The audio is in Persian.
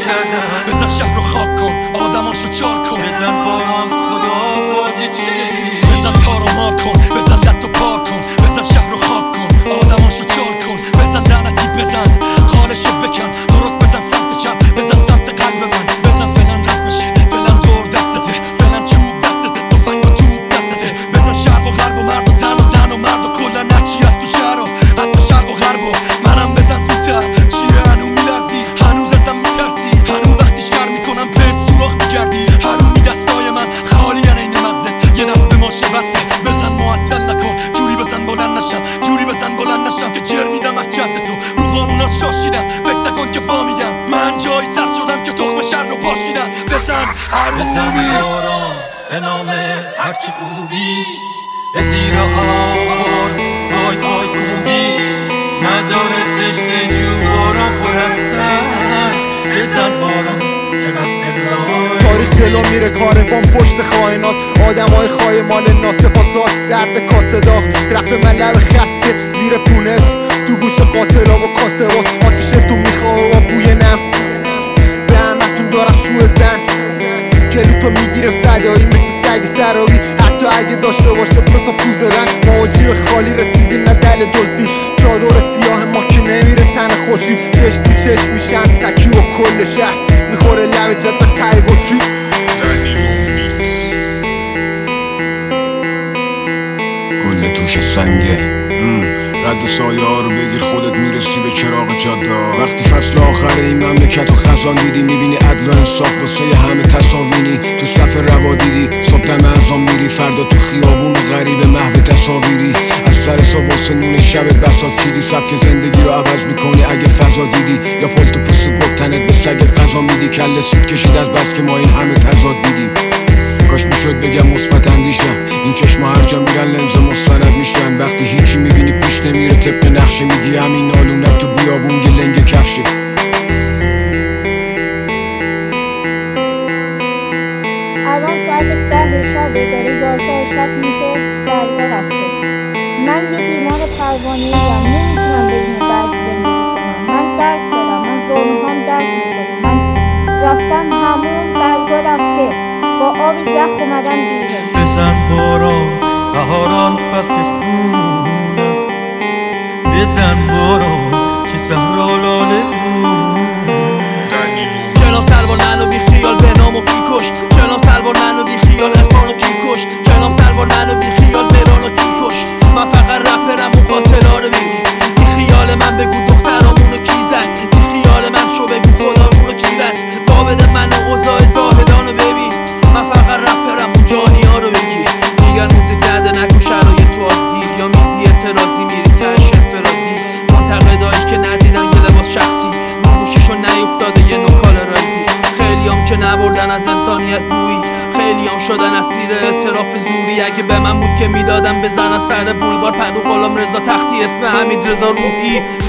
کردن. بزن شهر رو خاک کن، آدماشو چار کن. بزن باران خدا بازی چیه. بزن تار و مار کن، بزن لط و پار کن. بزن شهر رو خاک کن، آدماشو چار کن. بزن لعنتی بزن، قالشو بکن. درست بزن سمت چپ، بزن سمت قلب من. بزن فلان رسمشه، فلان دور دستته، فلان چوب دستته، تفنگ و توپ دستته. بزن شرق و غرب و مرد و زن و مرد و کلا نچی هست تو شهر و حتی شرق و غرب و منم بزن زودتر. چیه هنو میلرزی، هنوز ازم میترسی، هنو وقتی شر میکنم به سوراخ میگردی. هنوزی دستای من خالی این مغزت، یه دست به ماشه بسه. بزن معطل نکن، جوری بزن بلند نشم، جوری بزن بلند نشم که جر میدم از جد تو. رو قانونات شاشیدم، فکر نکن که فامیدم. من جایی سر شدم که تخم شهر رو پاشیدم. بزن بزن باران به نام هرچی خوبیست، به زیر آوار پای پای خوبیست. مزار تشنه جو باران پر هستن. بزن باران که بزن تاریخ جلو میره، کاروان پشت خائنات، آدمای خایمان ناسپاساس، سرد کاسه داغ. رپ من لب خطه زیر پونس، تو گوش قاتلا و کاسه واس. آتیشتون میخواه و بوی نم، به همتون دارم سوء زن. جلو تو میگیره فدایی مثل سگ سرابی، حتی اگه داشته باشه سه تا پوزه بند. ما جیب خالی رسیدیم نه دل دزدی، چادر سیاه ما که نمیره تن خوشی. چش تو چش میشن تکی و کل شهر میخوره لب جد تای بطری. گل توش سنگه، رد سایه ها رو بگیر خودت میرسی به چراغ جاده. وقتی فصل آخر این مملکت رو خزان دیدی، میبینی عدل و انصاف واسه همه تصاویری. تو صف روا دیدی صبح دم ازان میری، فردا تو خیابون غریب محو تصاویری. از سر صبح واسه نون شبت بساط چیدی، سبک زندگی رو عوض میکنی اگه فضا دیدی. یا پل تو پوست گرگ تنت به سگت غذا میدی، کله سود کشید از بس که ما این همه تضاد دیدیم. کاش میشد بگم مثبت اندیشم، این چشما هر جا میرن لنز مستند میشن. وقتی هیچی میبینی پیش نمیره طبق نقشه، میگی همین نالونک تو بیابون گلنگ کفشه. الان ساعت 10 شبه، داره 11 شب میشه، درگاه رفته. من یه بیمار پروانه‌ایم، نمیتونم بدون درد زندگی کنم. من درد دارم، من زانوهام درد میکنه. من رفتم همون، درگاه رفته، با آب یخ اومدم بیرون. بزن باران بهاران فصل خون است. بزن باران که صحرا لاله چنان سلوار منو بی خیال به نامو کی کشت. چنان سلوار منو بی خیال افغانو کی کشت. چنان سلوار منو بی خیال برانو کی کشت. من فقط رپرم و قاتلا رو بگی. بی خیال من بگو دخترامونو کی زد. بی خیال من شو بگو خدا رو کی بست. با بده منو اوضاع زاهدانو ببین. من فقط رپرم و جانی ها رو بگی. میگن موزیک نده نکن شرایط تو عادی، یا میدی اعتراضی میری تهش انفرادی. منتقدایی که ندیدن یه لباس شخصی، رو گوشیشو نیفتاده یه نوکال رایدی. خیلیام که نبردن از انسانیت بویی، خیلیام شدن اسیر اعتراف زوری. اگه به من بود که میدادم بزنن سر بولوار پدو غلام رضا تختی اسم حمید رضا روحی.